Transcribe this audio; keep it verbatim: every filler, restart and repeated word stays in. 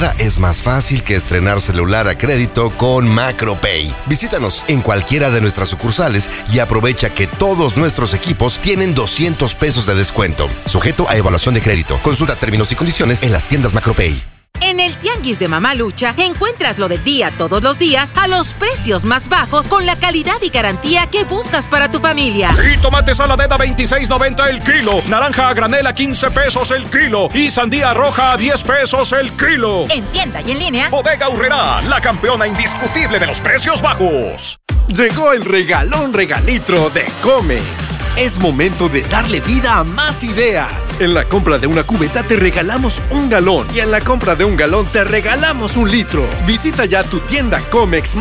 Nada es más fácil que estrenar celular a crédito con MacroPay. Visítanos en cualquiera de nuestras sucursales y aprovecha que todos nuestros equipos tienen doscientos pesos de descuento. Sujeto a evaluación de crédito. Consulta términos y condiciones en las tiendas MacroPay. En el Tianguis de Mamalucha encuentras lo del día todos los días a los precios más bajos con la calidad y garantía que buscas para tu familia. Y tomate saladera veintiséis noventa el kilo, naranja a granel a quince pesos el kilo y sandía roja a diez pesos el kilo. En tienda y en línea, Bodega Aurrerá, la campeona indiscutible de los precios bajos. Llegó el regalón regalitro de Comex. Es momento de darle vida a más ideas. En la compra de una cubeta te regalamos un galón y en la compra de un galón te regalamos un litro. Visita ya tu tienda Comex